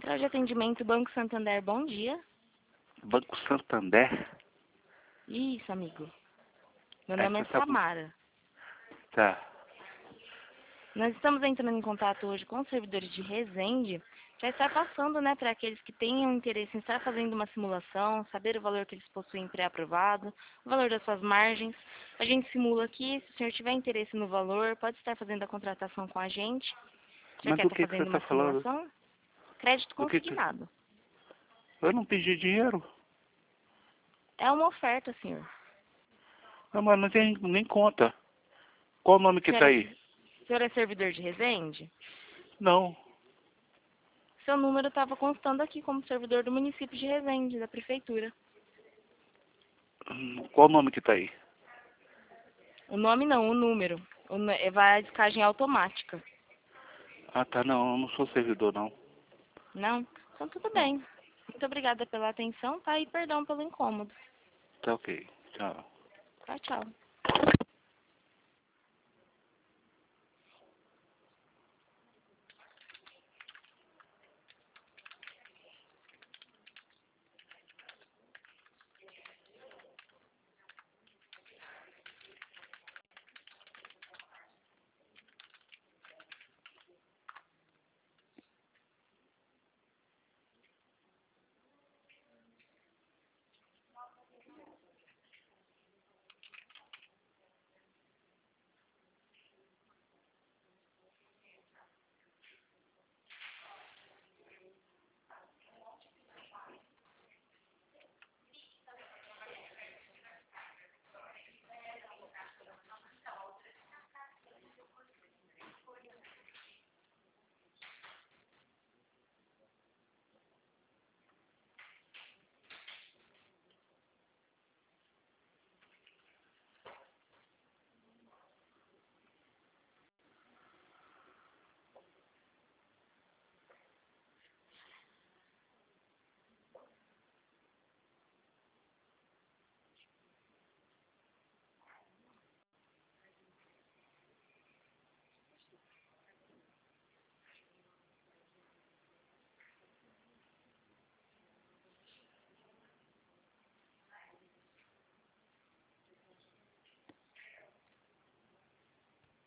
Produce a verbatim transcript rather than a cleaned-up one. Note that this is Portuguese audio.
Central de atendimento, Banco Santander, bom dia. Banco Santander? Isso, amigo. Meu É, nome é você tá com- Samara. Tá. Nós estamos entrando em contato hoje com os servidores de Resende para estar passando, né, para aqueles que tenham interesse em estar fazendo uma simulação, saber o valor que eles possuem pré-aprovado, o valor das suas margens. A gente simula aqui, se o senhor tiver interesse no valor, pode estar fazendo a contratação com a gente. Já Mas quer do estar que, que você fazendo tá uma falando? simulação? Crédito Do que que... consignado. Eu não pedi dinheiro. É uma oferta, senhor. Não, mas não tem nem conta. Qual o nome O que senhor tá é, aí? o senhor é servidor de Resende? Não. Seu número estava constando aqui como servidor do município de Resende, da prefeitura. Hum, Qual o nome que tá aí? O nome não, o número. O, nu- é, vai a descagem automática. Ah, tá, não. Eu não sou servidor, não. Não? Então tudo Não. bem. Muito obrigada pela atenção, tá? E perdão pelo incômodo. Tá ok. Tchau. Tchau, tchau.